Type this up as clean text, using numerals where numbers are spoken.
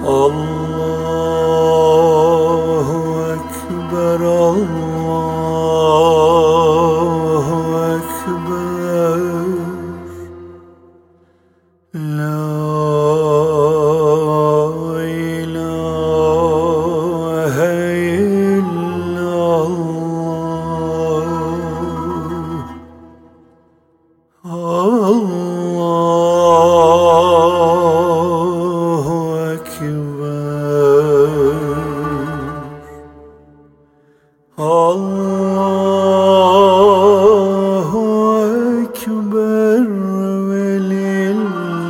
Allahu Ekber, Allahu Ekber. La ilahe illallah. Allahu Ekber. Allahu Ekber ve lillahi